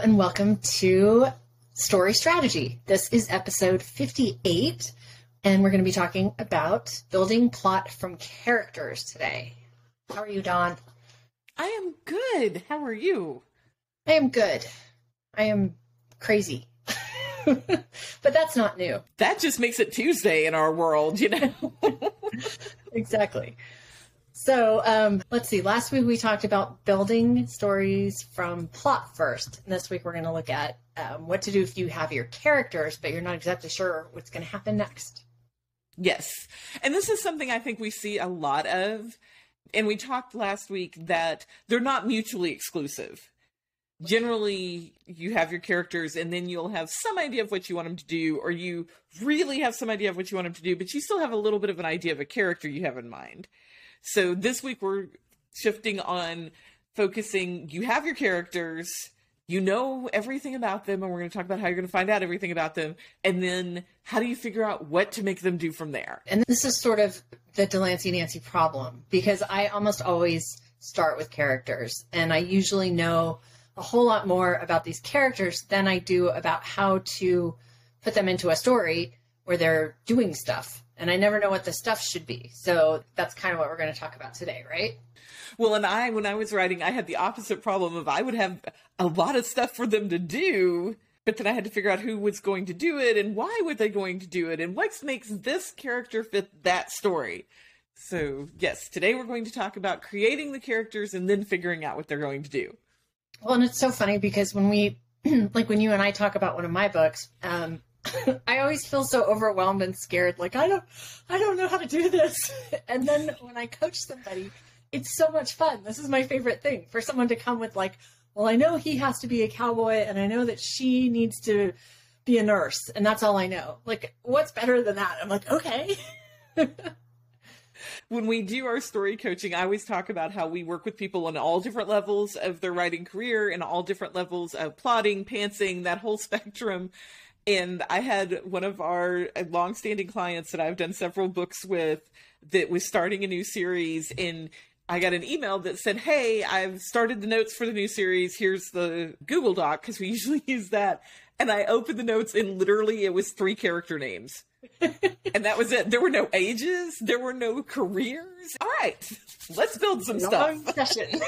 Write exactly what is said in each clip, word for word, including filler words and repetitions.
and welcome to Story Strategy. This is episode fifty-eight, and we're going to be talking about building plot from characters today. How are you, Dawn? I am good. How are you? I am good. I am crazy. But that's not new. That just makes it Tuesday in our world, you know? Exactly. So um, let's see. Last week we talked about building stories from plot first. And this week we're going to look at um, what to do if you have your characters, but you're not exactly sure what's going to happen next. Yes. And this is something I think we see a lot of. And we talked last week that they're not mutually exclusive. Generally, you have your characters and then you'll have some idea of what you want them to do, or you really have some idea of what you want them to do, but you still have a little bit of an idea of a character you have in mind. So this week we're shifting on focusing, you have your characters, you know everything about them, and we're going to talk about how you're going to find out everything about them, and then how do you figure out what to make them do from there? And this is sort of the Delancey Nancy problem, because I almost always start with characters, and I usually know a whole lot more about these characters than I do about how to put them into a story where they're doing stuff. And I never know what the stuff should be. So that's kind of what we're going to talk about today, right? Well, and I, when I was writing, I had the opposite problem of I would have a lot of stuff for them to do, but then I had to figure out who was going to do it and why were they going to do it and what makes this character fit that story. So yes, today we're going to talk about creating the characters and then figuring out what they're going to do. Well, and it's so funny because when we, like when you and I talk about one of my books, um, I always feel so overwhelmed and scared. Like, I don't, I don't know how to do this. And then when I coach somebody, it's so much fun. This is my favorite thing, for someone to come with like, well, I know he has to be a cowboy and I know that she needs to be a nurse and that's all I know. Like, what's better than that? I'm like, okay. When we do our story coaching, I always talk about how we work with people on all different levels of their writing career and all different levels of plotting, pantsing, that whole spectrum. And I had one of our longstanding clients that I've done several books with that was starting a new series, and I got an email that said, hey, I've started the notes for the new series. Here's the Google Doc, because we usually use that. And I opened the notes and literally it was three character names. And that was it. There were no ages. There were no careers. All right, let's build some Long stuff. session.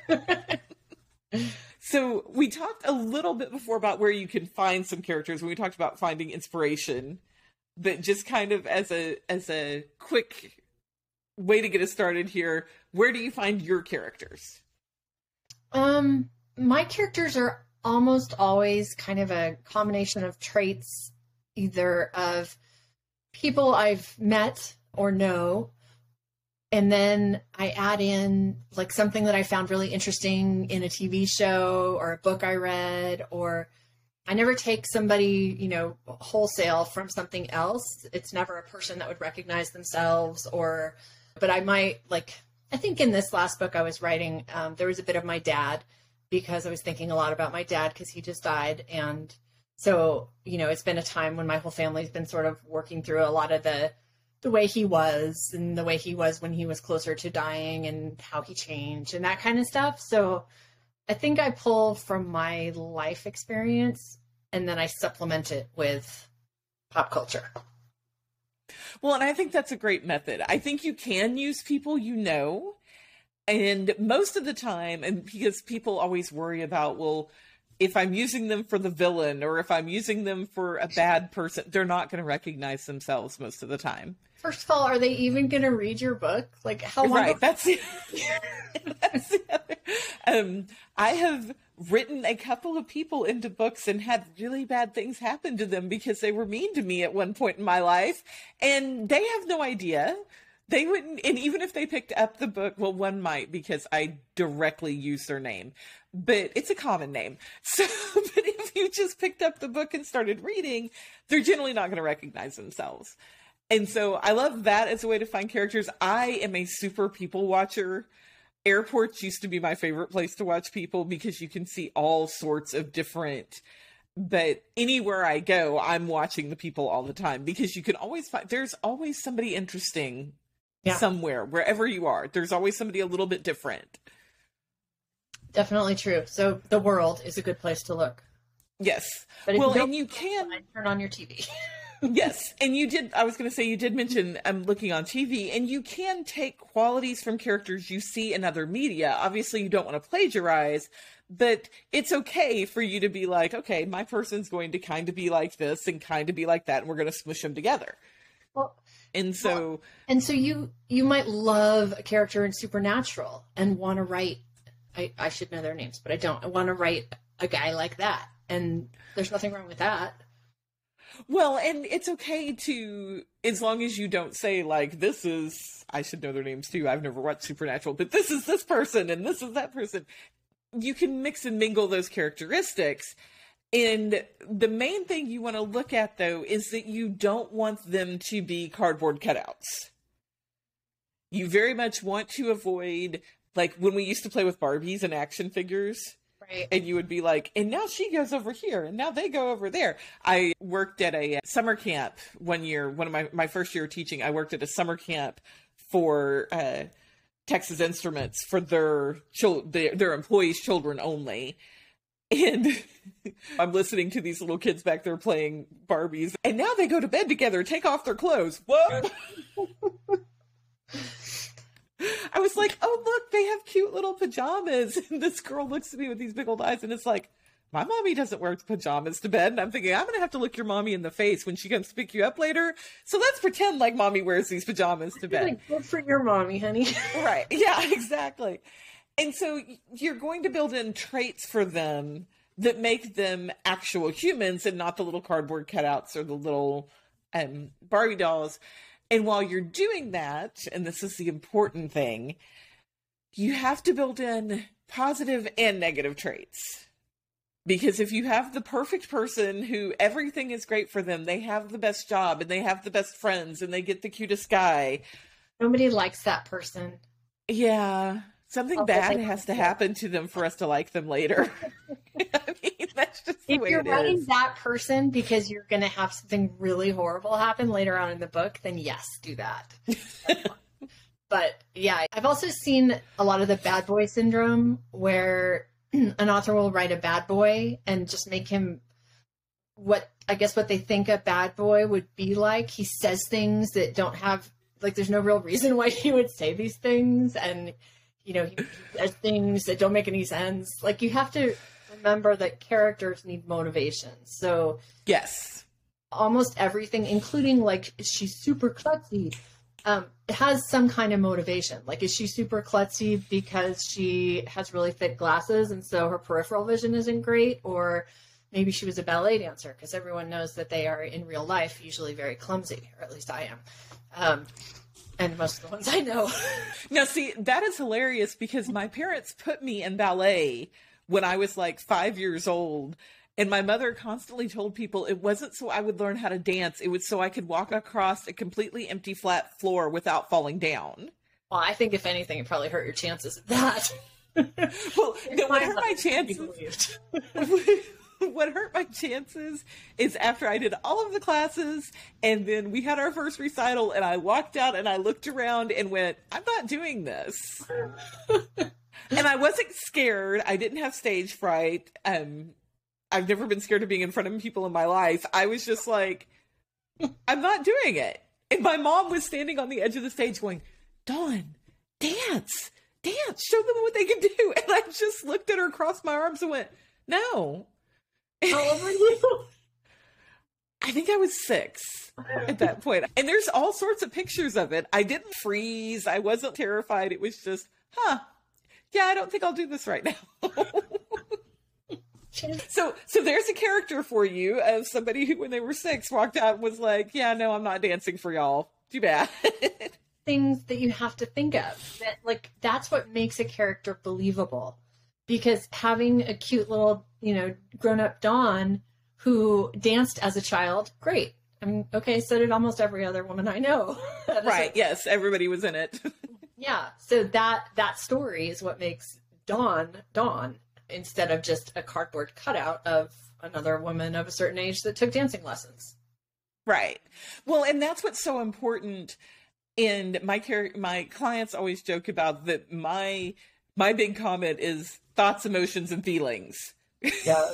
So we talked a little bit before about where you can find some characters when we talked about finding inspiration, but just kind of as a as a quick way to get us started here, where do you find your characters? Um, my characters are almost always kind of a combination of traits, either of people I've met or know, and then I add in like something that I found really interesting in a T V show or a book I read, or I never take somebody, you know, wholesale from something else. It's never a person that would recognize themselves, or, but I might like, I think in this last book I was writing, um, there was a bit of my dad, because I was thinking a lot about my dad because he just died. And so, you know, it's been a time when my whole family's been sort of working through a lot of the the way he was and the way he was when he was closer to dying and how he changed and that kind of stuff. So I think I pull from my life experience and then I supplement it with pop culture. Well, and I think that's a great method. I think you can use people you know, and most of the time, and because people always worry about, well, if I'm using them for the villain or if I'm using them for a bad person, they're not going to recognize themselves most of the time. First of all, are they even going to read your book? Like, how long? Right. That's the, that's the other. Um, I have written a couple of people into books and had really bad things happen to them because they were mean to me at one point in my life, and they have no idea. They wouldn't, and even if they picked up the book, well, one might because I directly use their name, but it's a common name. So, but if you just picked up the book and started reading, they're generally not going to recognize themselves. And so I love that as a way to find characters. I am a super people watcher. Airports used to be my favorite place to watch people because you can see all sorts of different, but anywhere I go, I'm watching the people all the time because you can always find, there's always somebody interesting yeah. somewhere, wherever you are. There's always somebody a little bit different. Definitely true. So the world is a good place to look. Yes. But if Well, you don't and you can turn on your T V. Yes. And you did, I was going to say, you did mention I'm looking on T V, and you can take qualities from characters you see in other media. Obviously, you don't want to plagiarize, but it's okay for you to be like, okay, my person's going to kind of be like this and kind of be like that, and we're going to smush them together. Well, and so, well, and so you, you might love a character in Supernatural and want to write, I, I should know their names, but I don't. I want to write a guy like that. And there's nothing wrong with that. Well, and it's okay to, as long as you don't say, like, this is, I should know their names too. I've never watched Supernatural, but this is this person and this is that person. You can mix and mingle those characteristics. And the main thing you want to look at, though, is that you don't want them to be cardboard cutouts. You very much want to avoid, like, when we used to play with Barbies and action figures. Right. And you would be like, and now she goes over here, and now they go over there. I worked at a summer camp one year, one of my, my first year of teaching, I worked at a summer camp for uh, Texas Instruments for their, chil- their, their employees' children only. And I'm listening to these little kids back there playing Barbies. And now they go to bed together, take off their clothes. Whoa! I was like, oh, look, they have cute little pajamas. And this girl looks at me with these big old eyes, and it's like, my mommy doesn't wear pajamas to bed. And I'm thinking, I'm going to have to look your mommy in the face when she comes to pick you up later. So let's pretend like mommy wears these pajamas to bed. Like, good for your mommy, honey. Right. Yeah, exactly. And so you're going to build in traits for them that make them actual humans and not the little cardboard cutouts or the little um, Barbie dolls. And while you're doing that, and this is the important thing, you have to build in positive and negative traits. Because if you have the perfect person who everything is great for them, they have the best job and they have the best friends and they get the cutest guy. Nobody likes that person. Yeah. Something Oh, bad has to happen to them for us to like them later. I mean, that's just the if way you're it writing is. that person because you're going to have something really horrible happen later on in the book, then yes, do that. But yeah, I've also seen a lot of the bad boy syndrome where an author will write a bad boy and just make him what I guess what they think a bad boy would be like. He says things that don't have, like, there's no real reason why he would say these things. And, you know, he says things that don't make any sense. Like, you have to remember that characters need motivation. So Yes. almost everything, including, like, is she super klutzy? Um, it has some kind of motivation. Like, is she super klutzy because she has really thick glasses and so her peripheral vision isn't great? Or maybe she was a ballet dancer, because everyone knows that they are in real life usually very clumsy, or at least I am. Um, and most of the ones I know. Now, see, that is hilarious because my parents put me in ballet when I was like five years old. And my mother constantly told people it wasn't so I would learn how to dance. It was so I could walk across a completely empty flat floor without falling down. Well, I think if anything, it probably hurt your chances of that. Well, no, what hurt my chances? What hurt my chances is after I did all of the classes and then we had our first recital and I walked out and I looked around and went, I'm not doing this. And I wasn't scared. I didn't have stage fright. Um, I've never been scared of being in front of people in my life. I was just like, I'm not doing it. And my mom was standing on the edge of the stage going, Dawn, dance, dance, show them what they can do. And I just looked at her, crossed my arms and went, no. How old were you? I think I was six at that point. And there's all sorts of pictures of it. I didn't freeze. I wasn't terrified. It was just, huh, yeah, I don't think I'll do this right now. So, so there's a character for you of somebody who, when they were six, walked out and was like, yeah, no, I'm not dancing for y'all. Too bad. Things that you have to think of. That, like, that's what makes a character believable. Because having a cute little, you know, grown-up Dawn who danced as a child, great. I mean, okay, so did almost every other woman I know. Right, yes, everybody was in it. Yeah, so that that story is what makes Dawn, Dawn, instead of just a cardboard cutout of another woman of a certain age that took dancing lessons. Right. Well, and that's what's so important. And my char- my clients always joke about that. My my big comment is thoughts, emotions, and feelings. Yes.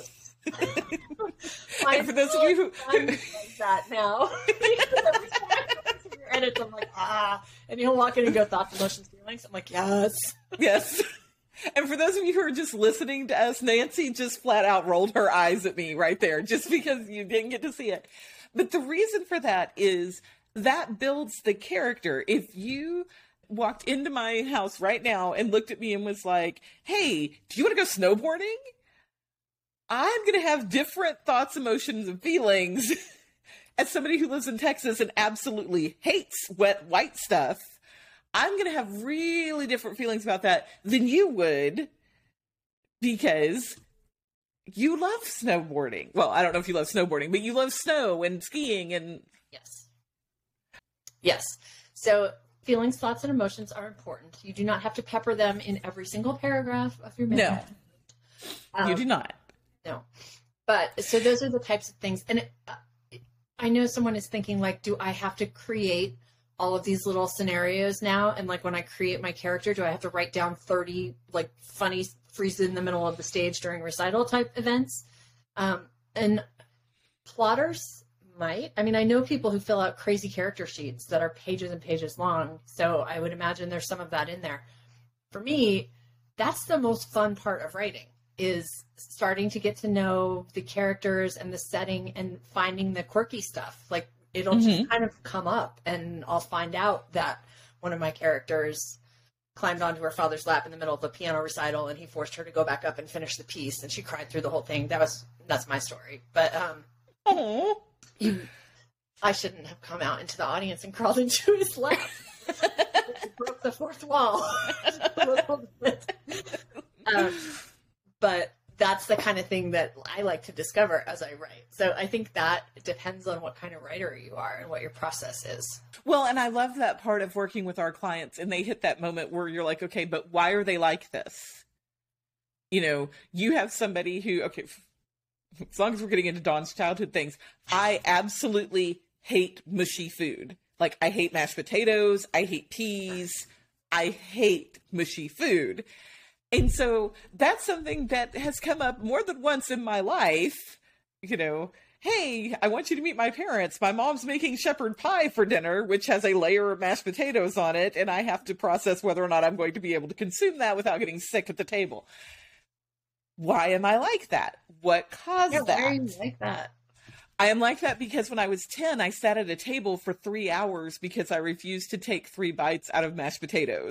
And for those of you who I'm like that now, every time I go to your edits, I'm like, ah, and he'll walk in and go thoughts, emotions, feelings. I'm like, yes, yes. And for those of you who are just listening to us, Nancy just flat out rolled her eyes at me right there, just because you didn't get to see it. But the reason for that is that builds the character. If you walked into my house right now and looked at me and was like, hey, do you want to go snowboarding? I'm going to have different thoughts, emotions, and feelings as somebody who lives in Texas and absolutely hates wet, white stuff. I'm going to have really different feelings about that than you would, because you love snowboarding. Well, I don't know if you love snowboarding, but you love snow and skiing and... Yes. Yes. So feelings, thoughts, and emotions are important. You do not have to pepper them in every single paragraph of your No, memo. Um, you do not. No. But so those are the types of things. And it, uh, I know someone is thinking, like, do I have to create all of these little scenarios now? And like, when I create my character, do I have to write down thirty like funny freeze in the middle of the stage during recital type events? Um, and plotters might. I mean, I know people who fill out crazy character sheets that are pages and pages long. So I would imagine there's some of that in there. For me, that's the most fun part of writing, is starting to get to know the characters and the setting and finding the quirky stuff. Like, it'll mm-hmm. just kind of come up, and I'll find out that one of my characters climbed onto her father's lap in the middle of a piano recital, and he forced her to go back up and finish the piece, and she cried through the whole thing. That was, that's my story. But, um, oh, you, I shouldn't have come out into the audience and crawled into his lap. Broke the fourth wall. um, but that's the kind of thing that I like to discover as I write. So I think that depends on what kind of writer you are and what your process is. Well, and I love that part of working with our clients, and they hit that moment where you're like, okay, but why are they like this? You know, you have somebody who, okay, as long as we're getting into Dawn's childhood things, I absolutely hate mushy food. Like, I hate mashed potatoes, I hate peas, I hate mushy food. And so that's something that has come up more than once in my life. You know, hey, I want you to meet my parents. My mom's making shepherd pie for dinner, which has a layer of mashed potatoes on it, and I have to process whether or not I'm going to be able to consume that without getting sick at the table. Why am I like that? What caused yeah, that? Why are you like that? I am like that because when I was ten, I sat at a table for three hours because I refused to take three bites out of mashed potatoes.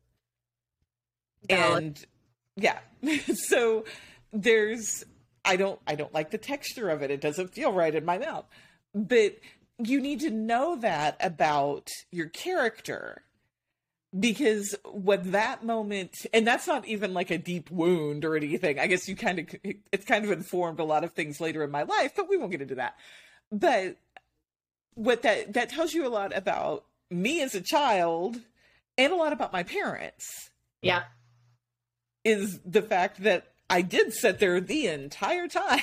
And yeah, so there's, I don't, I don't like the texture of it. It doesn't feel right in my mouth, but you need to know that about your character, because what that moment, and that's not even like a deep wound or anything. I guess you kind of, it's kind of informed a lot of things later in my life, but we won't get into that. But what that, that tells you a lot about me as a child and a lot about my parents. Yeah. Is the fact that I did sit there the entire time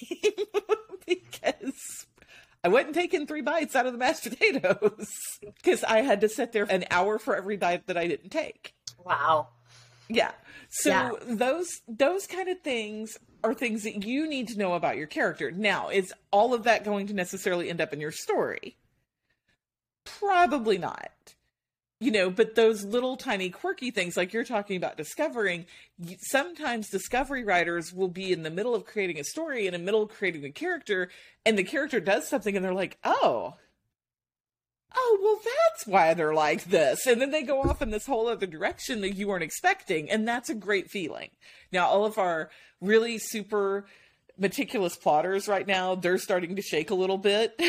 because I wasn't taking three bites out of the mashed potatoes, because I had to sit there an hour for every bite that I didn't take. Wow. Yeah. So yeah. those those kind of things are things that you need to know about your character. Now, is all of that going to necessarily end up in your story? Probably not. You know, but those little tiny quirky things, like you're talking about discovering, sometimes discovery writers will be in the middle of creating a story, in the middle of creating a character, and the character does something and they're like, oh, oh, well, that's why they're like this. And then they go off in this whole other direction that you weren't expecting. And that's a great feeling. Now, all of our really super meticulous plotters right now, they're starting to shake a little bit.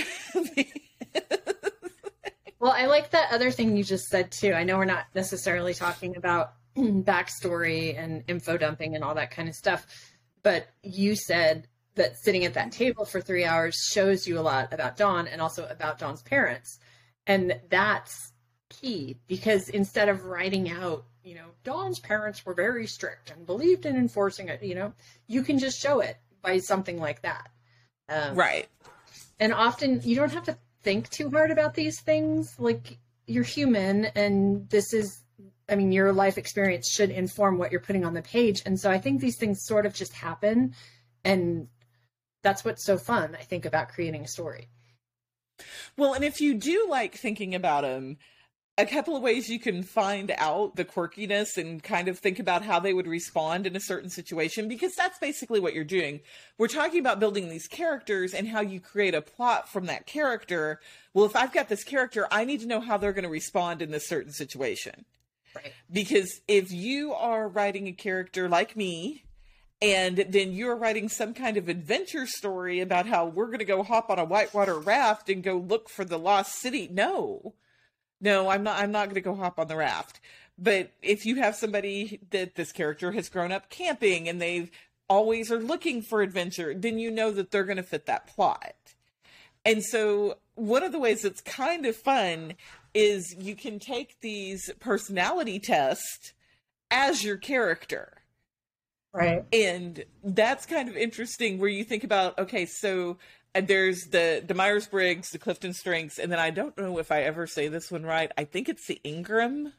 Well, I like that other thing you just said, too. I know we're not necessarily talking about backstory and info dumping and all that kind of stuff, but you said that sitting at that table for three hours shows you a lot about Dawn and also about Dawn's parents. And that's key, because instead of writing out, you know, Dawn's parents were very strict and believed in enforcing it, you know, you can just show it by something like that. Um, right. And often you don't have to think too hard about these things. Like, you're human, and this is, I mean, your life experience should inform what you're putting on the page. And so I think these things sort of just happen, and that's what's so fun, I think, about creating a story. Well, and if you do like thinking about them, a couple of ways you can find out the quirkiness and kind of think about how they would respond in a certain situation, because that's basically what you're doing. We're talking about building these characters and how you create a plot from that character. Well, if I've got this character, I need to know how they're going to respond in this certain situation. Right. Because if you are writing a character like me, and then you're writing some kind of adventure story about how we're going to go hop on a whitewater raft and go look for the lost city. No. No, I'm not, I'm not going to go hop on the raft. But if you have somebody that this character has grown up camping and they've always are looking for adventure, then you know that they're going to fit that plot. And so one of the ways that's kind of fun is you can take these personality tests as your character. Right. And that's kind of interesting where you think about, okay, so uh, there's the, the Myers-Briggs, the Clifton Strengths, and then I don't know if I ever say this one right. I think it's the Enneagram.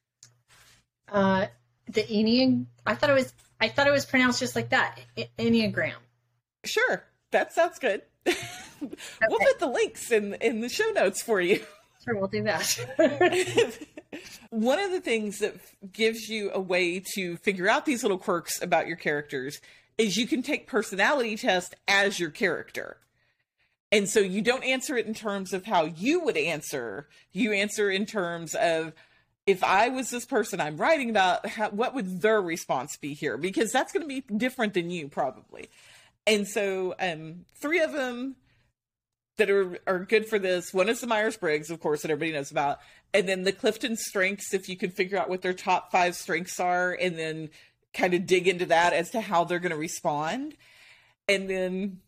Uh, the Enneagram. I thought it was, I thought it was pronounced just like that. E- Enneagram. Sure. That sounds good. We'll Okay. put the links in, in the show notes for you. Sure, we'll do that. One of the things that f- gives you a way to figure out these little quirks about your characters is you can take personality test as your character. And so you don't answer it in terms of how you would answer. You answer in terms of, if I was this person I'm writing about, how, what would their response be here? Because that's going to be different than you probably. And so um, three of them that are, are good for this. One is the Myers-Briggs, of course, that everybody knows about. And then the Clifton Strengths, if you can figure out what their top five strengths are and then kind of dig into that as to how they're going to respond. And then,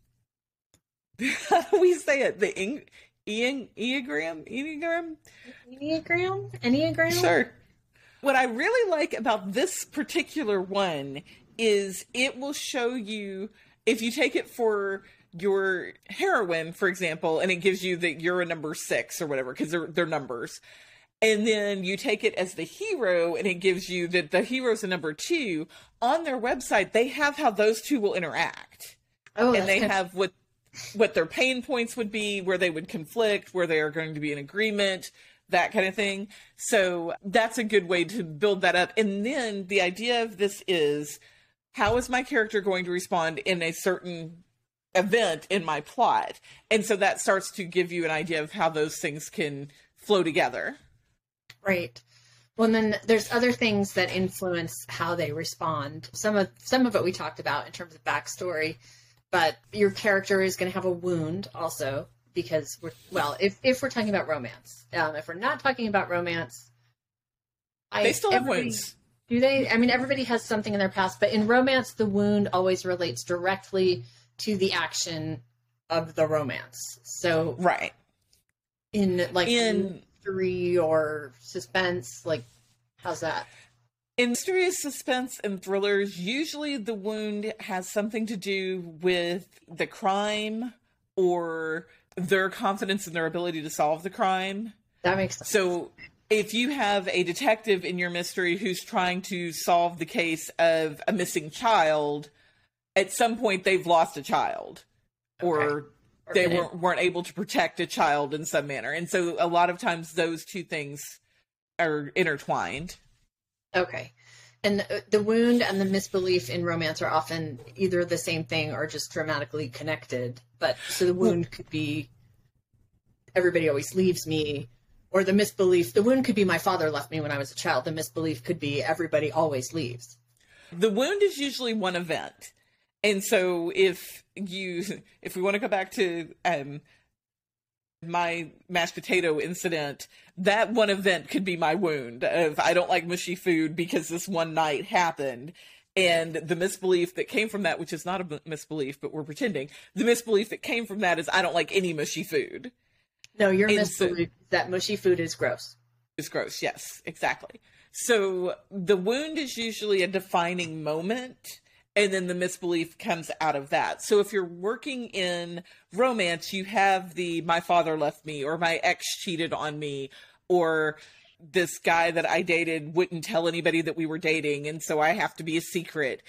how do we say it? The Eng- Eng- Enneagram? Enneagram? Enneagram? Enneagram? Sure. What I really like about this particular one is it will show you, if you take it for your heroine, for example, and it gives you that you're a number six or whatever, because they're, they're numbers. And then you take it as the hero and it gives you that the hero's a number two. On their website, they have how those two will interact. Oh, And they that's have what what their pain points would be, where they would conflict, where they are going to be in agreement, that kind of thing. So that's a good way to build that up. And then the idea of this is, how is my character going to respond in a certain event in my plot? And so that starts to give you an idea of how those things can flow together. right. Well, and then there's other things that influence how they respond. Some of some of it we talked about in terms of backstory, but your character is going to have a wound also, because we're, well, if if we're talking about romance, um, if we're not talking about romance, I, They still have everybody- wounds. Do they? I mean, everybody has something in their past, but in romance, the wound always relates directly to the action of the romance. So Right. in like In mystery or suspense, like how's that? in mysterious suspense and thrillers, usually the wound has something to do with the crime or their confidence in their ability to solve the crime. That makes sense. So if you have a detective in your mystery who's trying to solve the case of a missing child, at some point they've lost a child, or Okay. Or they been- weren't, weren't able to protect a child in some manner. And so a lot of times those two things are intertwined. Okay. And the, the wound and the misbelief in romance are often either the same thing or just dramatically connected. But so the wound could be everybody always leaves me, or the misbelief, the wound could be my father left me when I was a child. The misbelief could be everybody always leaves. The wound is usually one event. And so if you, if we want to go back to um, my mashed potato incident, that one event could be my wound of, I don't like mushy food because this one night happened. And the misbelief that came from that, which is not a misbelief, but we're pretending, the misbelief that came from that is I don't like any mushy food. No, your And so- misbelief that mushy food is gross. It's gross. Yes, exactly. So the wound is usually a defining moment, and then the misbelief comes out of that. So if you're working in romance, you have the my father left me, or my ex cheated on me, or this guy that I dated wouldn't tell anybody that we were dating, and so I have to be a secret.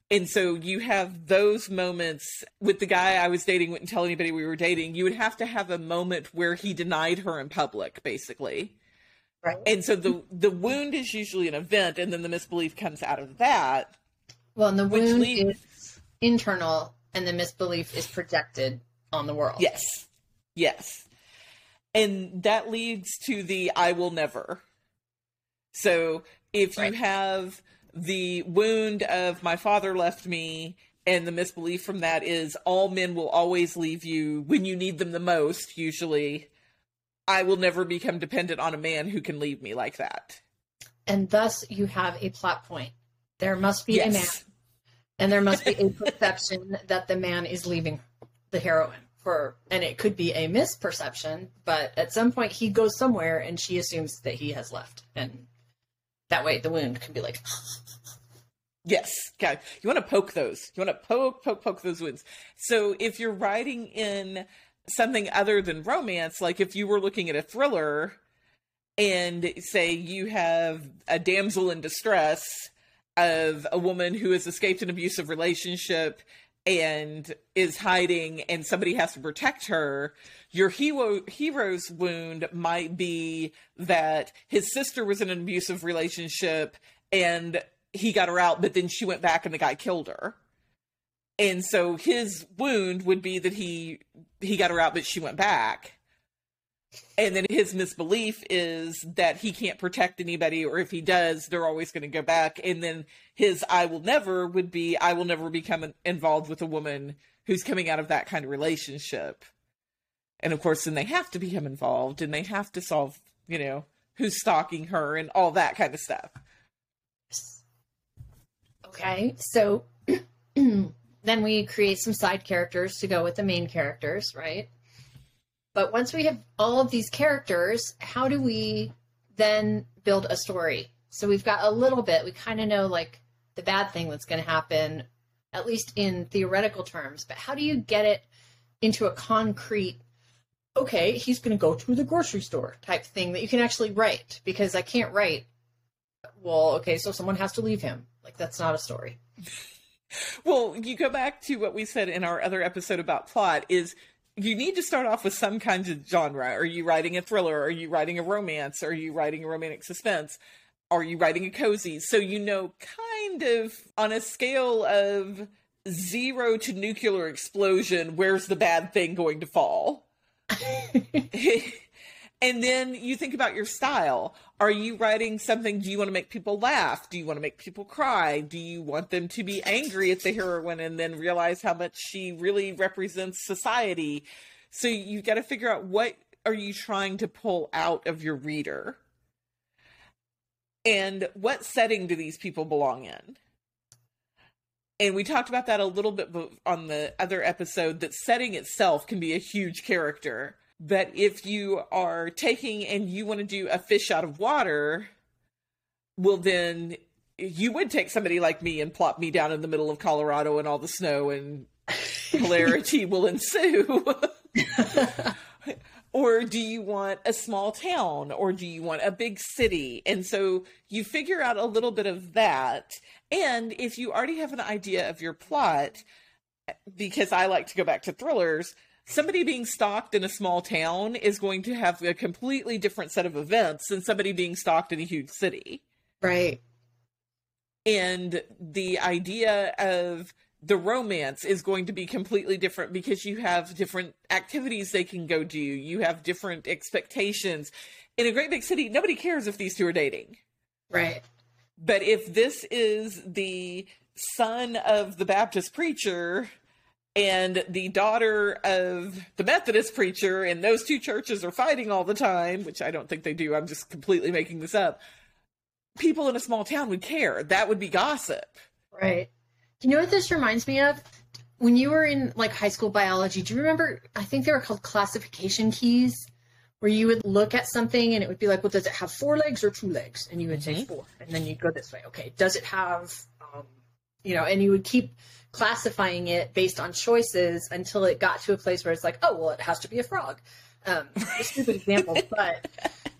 And so you have those moments with the guy I was dating, wouldn't tell anybody we were dating. You would have to have a moment where he denied her in public, basically. Right. And so the the wound is usually an event, and then the misbelief comes out of that. Well, and the wound leads... is internal, and the misbelief is projected on the world. Yes. Yes. And that leads to the I will never. So if right. you have the wound of my father left me, and the misbelief from that is all men will always leave you when you need them the most, usually, I will never become dependent on a man who can leave me like that. And thus you have a plot point. There must be yes. a man, and there must be a perception that the man is leaving the heroine for, and it could be a misperception, but at some point he goes somewhere and she assumes that he has left. And that way the wound can be like, yes. Okay. You want to poke those. You want to poke, poke, poke those wounds. So if you're writing in something other than romance, like if you were looking at a thriller and say you have a damsel in distress of a woman who has escaped an abusive relationship and is hiding and somebody has to protect her, your hero hero's wound might be that his sister was in an abusive relationship and he got her out, but then she went back and the guy killed her. And so his wound would be that he he got her out, but she went back. And then his misbelief is that he can't protect anybody, or if he does, they're always going to go back. And then his I will never would be, I will never become involved with a woman who's coming out of that kind of relationship. And of course, then they have to become involved and they have to solve, you know, who's stalking her and all that kind of stuff. Okay, so then we create some side characters to go with the main characters, right? But once we have all of these characters, how do we then build a story? So we've got a little bit, we kind of know like the bad thing that's going to happen, at least in theoretical terms, but how do you get it into a concrete, okay, he's going to go to the grocery store type thing that you can actually write? Because I can't write, well, okay, so someone has to leave him. Like, that's not a story. Well, you go back to what we said in our other episode about plot is you need to start off with some kinds of genre. Are you writing a thriller? Are you writing a romance? Are you writing a romantic suspense? Are you writing a cozy? So you know kind of on a scale of zero to nuclear explosion, where's the bad thing going to fall? And then you think about your style. Are you writing something, do you want to make people laugh? Do you want to make people cry? Do you want them to be angry at the heroine and then realize how much she really represents society? So you got to figure out, what are you trying to pull out of your reader? And what setting do these people belong in? And we talked about that a little bit on the other episode, that setting itself can be a huge character. But if you are taking and you want to do a fish out of water, well, then you would take somebody like me and plop me down in the middle of Colorado and all the snow and hilarity will ensue. Or do you want a small town, or do you want a big city? And so you figure out a little bit of that. And if you already have an idea of your plot, because I like to go back to thrillers, somebody being stalked in a small town is going to have a completely different set of events than somebody being stalked in a huge city. Right. And the idea of the romance is going to be completely different because you have different activities they can go do. You have different expectations. In a great big city, nobody cares if these two are dating. Right. But if this is the son of the Baptist preacher and the daughter of the Methodist preacher, and those two churches are fighting all the time, which I don't think they do, I'm just completely making this up, people in a small town would care. That would be gossip. Right. Do you know what this reminds me of? When you were in like high school biology, do you remember, I think they were called classification keys, where you would look at something and it would be like, well, does it have four legs or two legs? And you would mm-hmm. say four. And then you'd go this way. Okay. Does it have, um, you know, and you would keep classifying it based on choices until it got to a place where it's like, oh, well, it has to be a frog. Um, a stupid example, but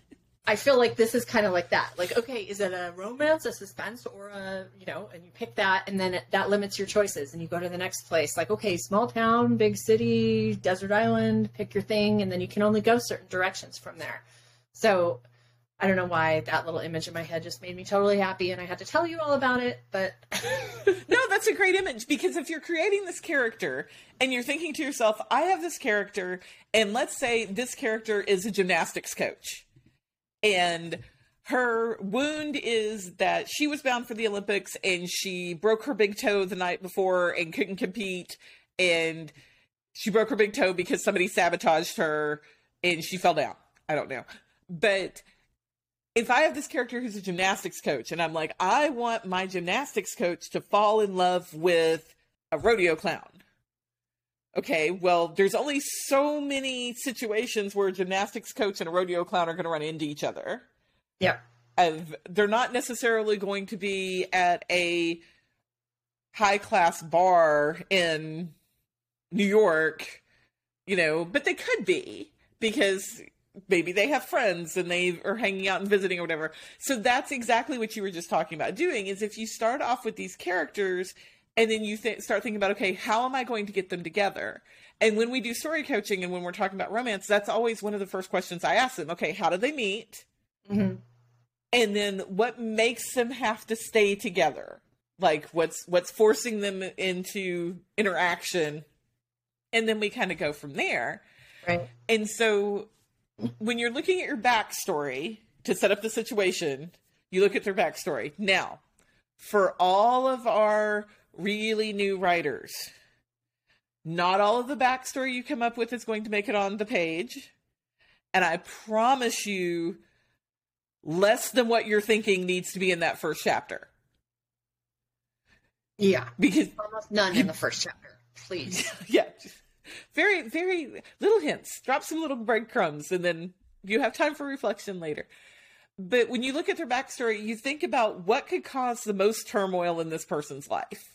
I feel like this is kind of like that. Like, okay, is it a romance, a suspense, or a, you know, and you pick that, and then it, that limits your choices, and you go to the next place. Like, okay, small town, big city, desert island, pick your thing, and then you can only go certain directions from there. So I don't know why that little image in my head just made me totally happy, and I had to tell you all about it, but... No, that's a great image, because if you're creating this character, and you're thinking to yourself, I have this character, and let's say this character is a gymnastics coach, and her wound is that she was bound for the Olympics, and she broke her big toe the night before and couldn't compete, and she broke her big toe because somebody sabotaged her, and she fell down. I don't know. But... if I have this character who's a gymnastics coach, and I'm like, I want my gymnastics coach to fall in love with a rodeo clown. Okay, well, there's only so many situations where a gymnastics coach and a rodeo clown are going to run into each other. Yeah. I've, they're not necessarily going to be at a high-class bar in New York, you know, but they could be, because... maybe they have friends and they are hanging out and visiting or whatever. So that's exactly what you were just talking about doing, is if you start off with these characters and then you th- start thinking about, okay, how am I going to get them together? And when we do story coaching and when we're talking about romance, that's always one of the first questions I ask them. Okay, how did they meet? Mm-hmm. And then what makes them have to stay together? Like what's, what's forcing them into interaction? And then we kind of go from there. Right. And so when you're looking at your backstory to set up the situation, you look at their backstory. Now, for all of our really new writers, not all of the backstory you come up with is going to make it on the page. And I promise you, less than what you're thinking needs to be in that first chapter. Yeah. Because almost none in the first chapter, please. Yeah. Very, very little hints. Drop some little breadcrumbs, and then you have time for reflection later. But when you look at their backstory, you think about what could cause the most turmoil in this person's life.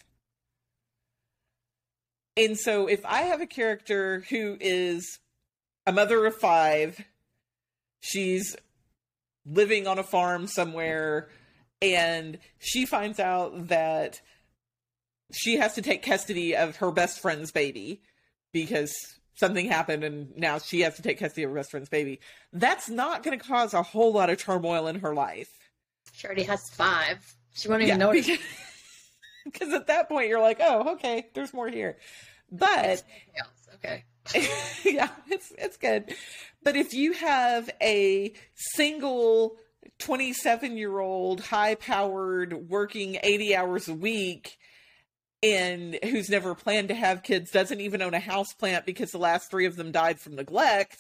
And so if I have a character who is a mother of five, she's living on a farm somewhere, and she finds out that she has to take custody of her best friend's baby, because something happened and now she has to take custody of her best friend's baby. That's not going to cause a whole lot of turmoil in her life. She already has five. She won't even yeah, notice. Because, because at that point you're like, oh, okay, there's more here. But okay. Yeah, it's it's good. But if you have a single twenty-seven-year-old, high-powered, working eighty hours a week, and who's never planned to have kids, doesn't even own a houseplant because the last three of them died from neglect,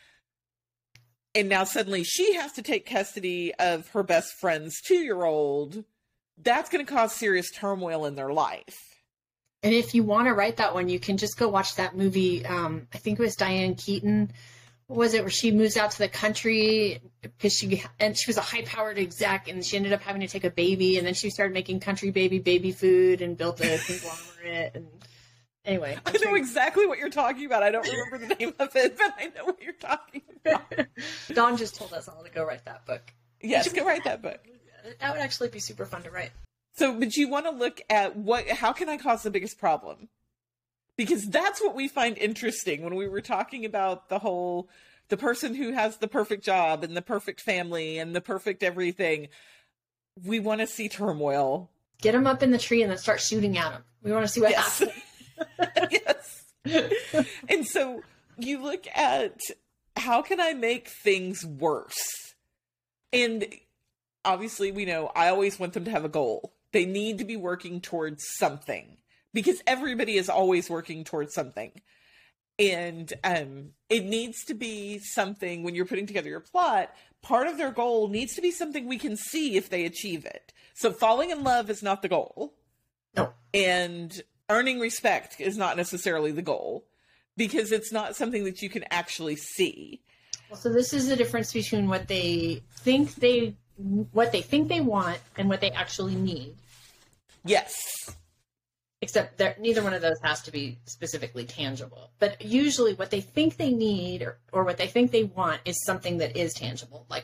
and now suddenly she has to take custody of her best friend's two-year-old, that's going to cause serious turmoil in their life. And if you want to write that one, you can just go watch that movie. Um, I think it was Diane Keaton. What was it, where she moves out to the country because she and she was a high-powered exec, and she ended up having to take a baby, and then she started making country baby baby food and built a conglomerate. And anyway, I'm I know sure exactly what you're talking about. I don't remember the name of it, but I know what you're talking about. Dawn just told us all to go write that book. Yes, go write that book. That would actually be super fun to write. So, but you want to look at what, how can I cause the biggest problem? Because that's what we find interesting when we were talking about the whole, the person who has the perfect job and the perfect family and the perfect everything. We want to see turmoil. Get them up in the tree and then start shooting at them. We want to see what yes. happens. Yes. And so you look at, how can I make things worse? And obviously, we know I always want them to have a goal. They need to be working towards something, because everybody is always working towards something. And um, it needs to be something, when you're putting together your plot, part of their goal needs to be something we can see if they achieve it. So falling in love is not the goal. No. And earning respect is not necessarily the goal, because it's not something that you can actually see. Well, so this is the difference between what they think they what they think they want and what they actually need. Yes. Except that neither one of those has to be specifically tangible. But usually what they think they need or, or what they think they want is something that is tangible. Like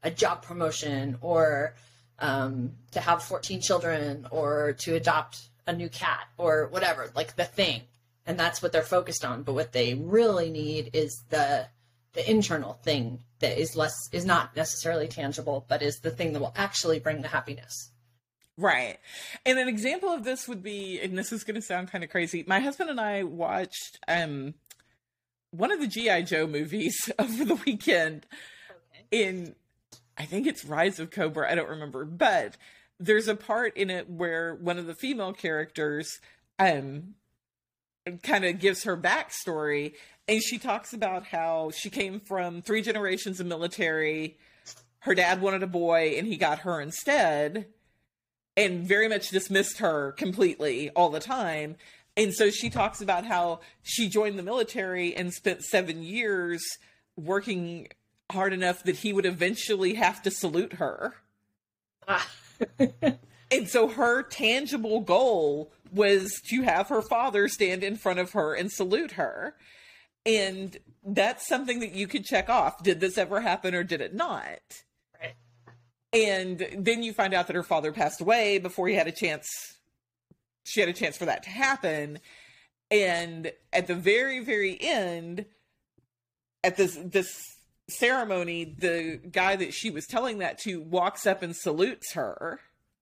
a job promotion, or um, to have fourteen children, or to adopt a new cat, or whatever, like the thing. And that's what they're focused on. But what they really need is the the internal thing that is less, is not necessarily tangible, but is the thing that will actually bring the happiness. Right. And an example of this would be, and this is going to sound kind of crazy, my husband and I watched um, one of the G I. Joe movies over the weekend. Okay. In, I think it's Rise of Cobra, I don't remember, but there's a part in it where one of the female characters um, kind of gives her backstory, and she talks about how she came from three generations of military. Her dad wanted a boy, and he got her instead, and very much dismissed her completely all the time. And so she talks about how she joined the military and spent seven years working hard enough that he would eventually have to salute her. Ah. And so her tangible goal was to have her father stand in front of her and salute her. And that's something that you could check off. Did this ever happen or did it not? Right. And then you find out that her father passed away before he had a chance. She had a chance for that to happen. And at the very, very end, at this, this ceremony, the guy that she was telling that to walks up and salutes her.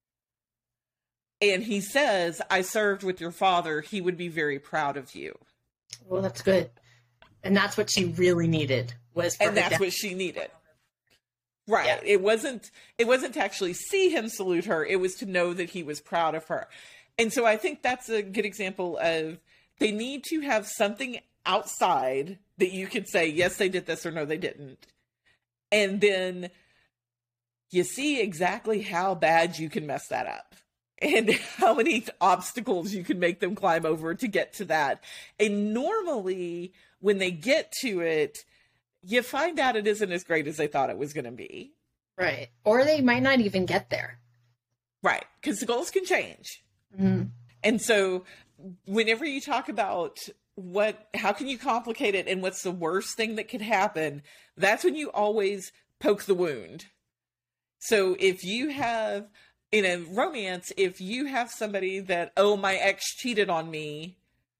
And he says, "I served with your father. He would be very proud of you." Well, that's good. And that's what she really needed. Was for and that's dad. what she needed. Right. Yeah. It wasn't, it wasn't to actually see him salute her. It was to know that he was proud of her. And so I think that's a good example of, they need to have something outside that you could say, yes, they did this, or no, they didn't. And then you see exactly how bad you can mess that up, and how many obstacles you can make them climb over to get to that. And normally when they get to it, you find out it isn't as great as they thought it was going to be. Right. Or they might not even get there. Right. Because the goals can change. Mm-hmm. And so whenever you talk about what, how can you complicate it and what's the worst thing that could happen, that's when you always poke the wound. So if you have, in a romance, if you have somebody that, oh, my ex cheated on me,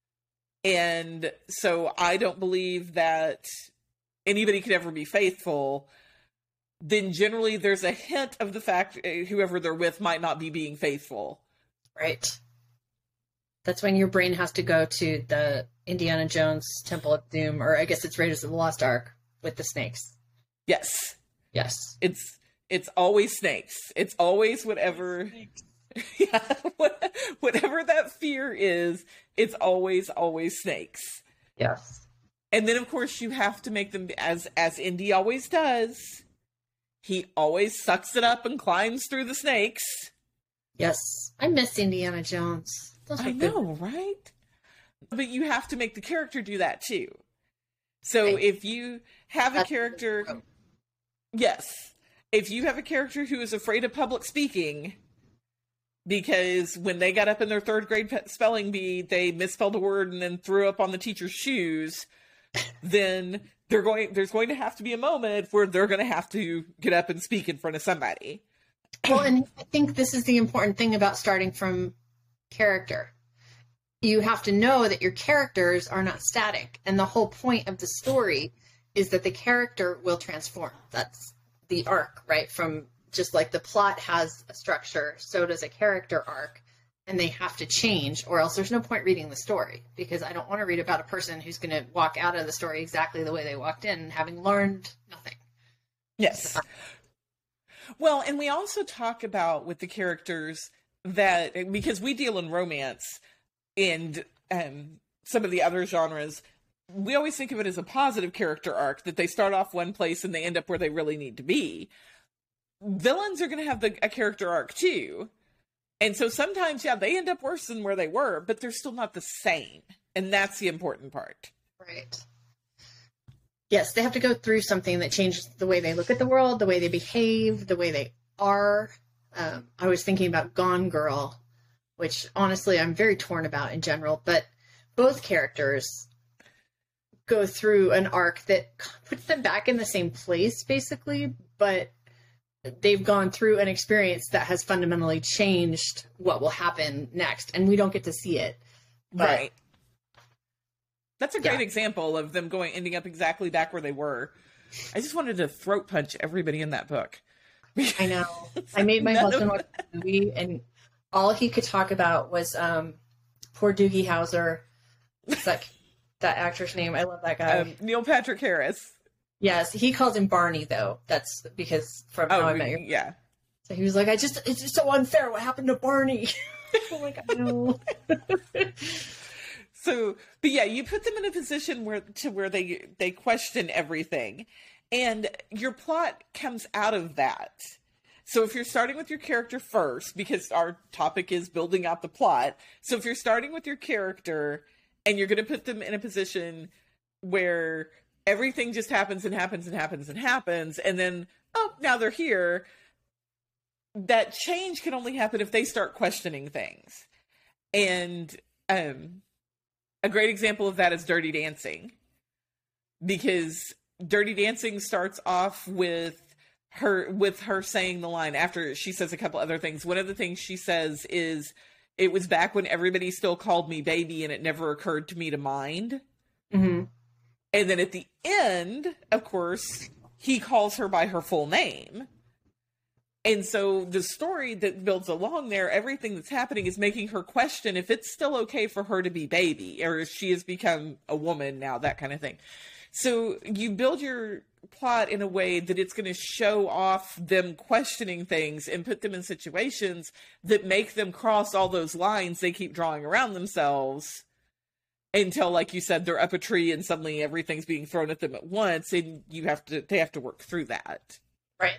and so I don't believe that anybody could ever be faithful, then generally there's a hint of the fact whoever they're with might not be being faithful. Right. That's when your brain has to go to the Indiana Jones Temple of Doom, or I guess it's Raiders of the Lost Ark with the snakes. Yes. Yes. It's it's always snakes. It's always whatever yeah, whatever that fear is, it's always, always snakes. Yes. And then of course you have to make them, as as Indy always does, he always sucks it up and climbs through the snakes. Yes. I miss Indiana Jones. Those were I good. know, right? But you have to make the character do that too. So Right. if you have a That's- character, yes, if you have a character who is afraid of public speaking, because when they got up in their third grade pe- spelling bee, they misspelled a word and then threw up on the teacher's shoes, then they're going, there's going to have to be a moment where they're going to have to get up and speak in front of somebody. Well, and I think this is the important thing about starting from character. You have to know that your characters are not static. And the whole point of the story is that the character will transform. That's the arc, right? From just like the plot has a structure, so does a character arc. And they have to change, or else there's no point reading the story, because I don't want to read about a person who's going to walk out of the story exactly the way they walked in, having learned nothing. Yes. Well, and we also talk about with the characters that, because we deal in romance and um, some of the other genres, we always think of it as a positive character arc, that they start off one place and they end up where they really need to be. Villains are going to have the, a character arc too. And so sometimes, yeah, they end up worse than where they were, but they're still not the same. And that's the important part. Right. Yes, they have to go through something that changes the way they look at the world, the way they behave, the way they are. Um, I was thinking about Gone Girl, which honestly I'm very torn about in general, but both characters go through an arc that puts them back in the same place, basically, but they've gone through an experience that has fundamentally changed what will happen next, and we don't get to see it. But, right. That's a great yeah. example of them going, ending up exactly back where they were. I just wanted to throat punch everybody in that book. I know. I made my husband watch the movie, and all he could talk about was um, poor Doogie Howser. It's like that actor's name. I love that guy. Um, Neil Patrick Harris. Yes, he calls him Barney, though. That's because from oh, How I Met Your yeah. So he was like, I just, it's just so unfair what happened to Barney. I'm like, I know. So, but yeah, you put them in a position where to where they they question everything, and your plot comes out of that. So if you're starting with your character first, because our topic is building out the plot, so if you're starting with your character and you're going to put them in a position where everything just happens and happens and happens and happens, and then, oh, now they're here, that change can only happen if they start questioning things. And um, a great example of that is Dirty Dancing, because Dirty Dancing starts off with her with her saying the line after she says a couple other things. One of the things she says is, it was back when everybody still called me baby and it never occurred to me to mind. Mm-hmm. And then at the end, of course, he calls her by her full name. And so the story that builds along there, everything that's happening is making her question if it's still okay for her to be baby, or if she has become a woman now, that kind of thing. So you build your plot in a way that it's going to show off them questioning things and put them in situations that make them cross all those lines they keep drawing around themselves until, like you said, they're up a tree and suddenly everything's being thrown at them at once, and you have to they have to work through that. Right.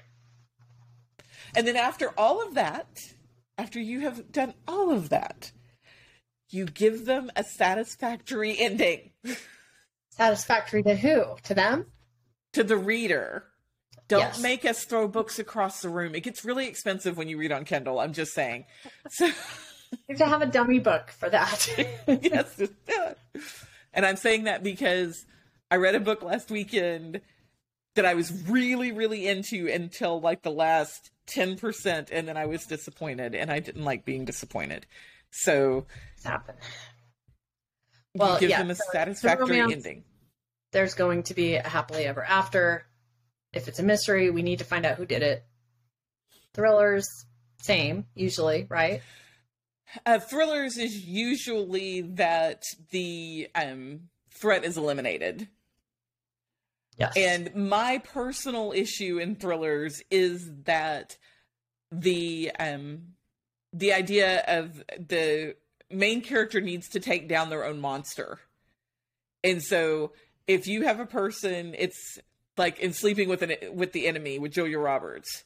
And then after all of that, after you have done all of that, you give them a satisfactory ending. Satisfactory to who? To them? To the reader. Don't Yes. make make us throw books across the room. It gets really expensive when you read on Kindle. I'm just saying. So, You have to have a dummy book for that. yes. And I'm saying that because I read a book last weekend that I was really, really into until like the last ten percent. And then I was disappointed, and I didn't like being disappointed. So It's happened. you Well, give yeah, them a so- so satisfactory romance- ending. There's going to be a happily ever after. If it's a mystery, we need to find out who did it. Thrillers, same, usually, right? Uh, thrillers is usually that the um, threat is eliminated. Yes. And my personal issue in thrillers is that the um, the idea of the main character needs to take down their own monster. And so if you have a person, it's like in Sleeping with an with the Enemy with Julia Roberts.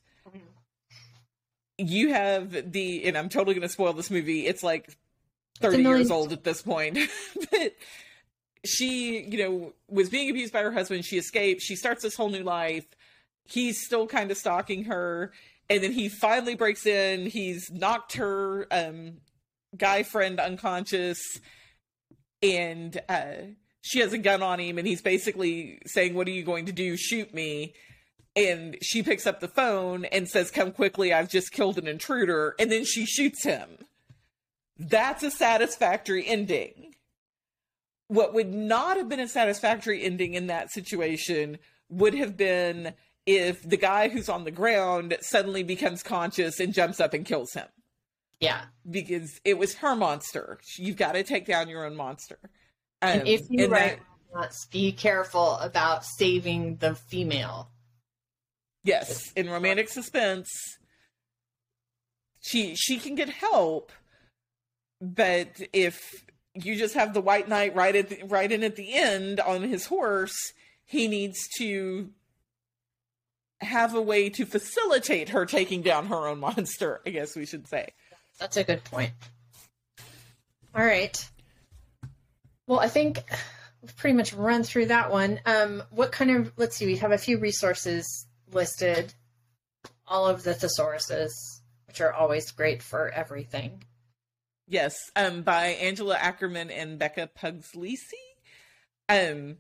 You have the, and I'm totally going to spoil this movie. It's like thirty million- years old at this point. But she, you know, was being abused by her husband. She escaped. She starts this whole new life. He's still kind of stalking her. And then he finally breaks in. He's knocked her um, guy friend unconscious. And uh, she has a gun on him. And he's basically saying, what are you going to do? Shoot me. And she picks up the phone and says, come quickly, I've just killed an intruder. And then she shoots him. That's a satisfactory ending. What would not have been a satisfactory ending in that situation would have been if the guy who's on the ground suddenly becomes conscious and jumps up and kills him. Yeah. Because it was her monster. You've got to take down your own monster. Um, And if you and write that- romance, be careful about saving the female. Yes, in romantic suspense, she she can get help, but if you just have the white knight right at the, right in at the end on his horse, he needs to have a way to facilitate her taking down her own monster, I guess we should say. That's a good point. All right. Well, I think we've pretty much run through that one. Um, what kind of, let's see, we have a few resources listed, all of the thesauruses, which are always great for everything. Yes, um, by Angela Ackerman and Becca Puglisi. Um,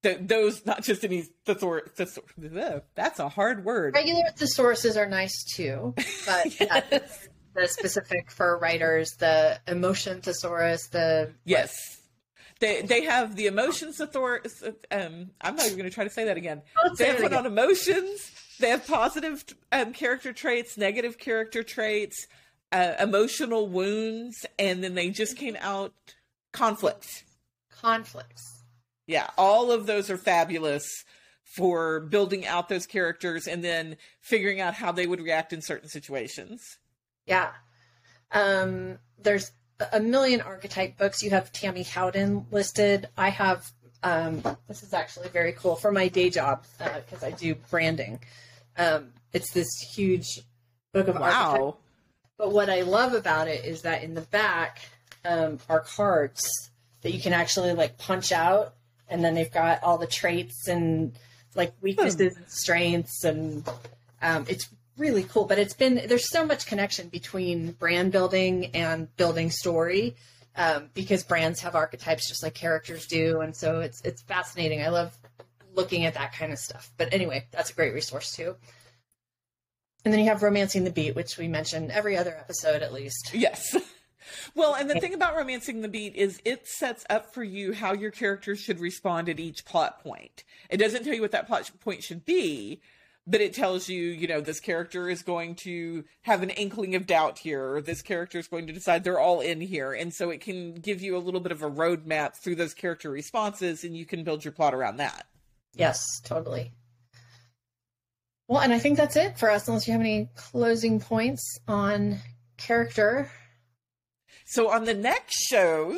th- those, not just any thesaurus, thesaurus, that's a hard word. Regular thesauruses are nice too, but yeah, it's the specific for writers, the emotion thesaurus, the yes. They they have the emotions thesaurus. Um, I'm not even going to try to say that again. They have one on emotions. They have positive um, character traits, negative character traits, uh, emotional wounds, and then they just came out conflicts. Conflicts. Yeah, all of those are fabulous for building out those characters and then figuring out how they would react in certain situations. Yeah. Um, there's a million archetype books. You have Tammy Howden listed. I have, um, this is actually very cool for my day job because uh, I do branding. Um, it's this huge book of wow. archetypes. But what I love about it is that in the back um, are cards that you can actually like punch out, and then they've got all the traits and like weaknesses and strengths, and um, it's really cool. But it's been, there's so much connection between brand building and building story um, because brands have archetypes just like characters do, and so it's it's fascinating. I love looking at that kind of stuff. But anyway, that's a great resource too. And then you have Romancing the Beat, which we mention every other episode at least. Yes. Well, and the thing about Romancing the Beat is it sets up for you how your characters should respond at each plot point. It doesn't tell you what that plot point should be, but it tells you, you know, this character is going to have an inkling of doubt here, or this character is going to decide they're all in here. And so it can give you a little bit of a roadmap through those character responses, and you can build your plot around that. Yes, totally. Well, and I think that's it for us, unless you have any closing points on character. So on the next shows...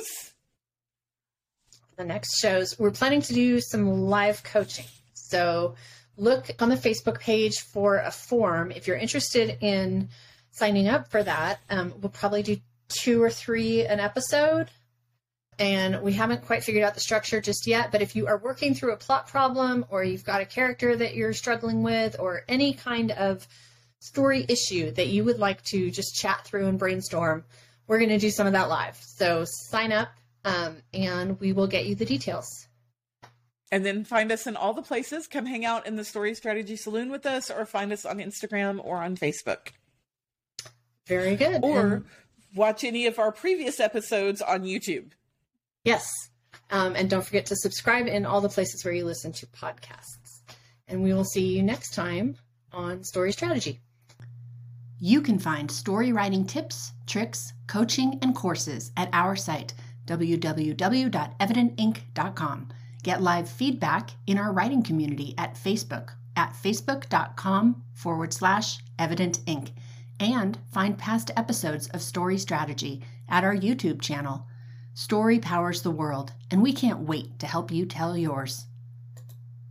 The next shows, we're planning to do some live coaching. So look on the Facebook page for a form. If you're interested in signing up for that, um, we'll probably do two or three an episode. And we haven't quite figured out the structure just yet, but if you are working through a plot problem, or you've got a character that you're struggling with, or any kind of story issue that you would like to just chat through and brainstorm, we're going to do some of that live. So sign up, um, and we will get you the details. And then find us in all the places. Come hang out in the Story Strategy Saloon with us, or find us on Instagram or on Facebook. Very good. Or and- watch any of our previous episodes on YouTube. Yes. Um, and don't forget to subscribe in all the places where you listen to podcasts. And we will see you next time on Story Strategy. You can find story writing tips, tricks, coaching, and courses at our site, w w w dot evident inc dot com. Get live feedback in our writing community at Facebook at facebook.com forward slash Evident Inc. And find past episodes of Story Strategy at our YouTube channel. Story powers the world, and we can't wait to help you tell yours.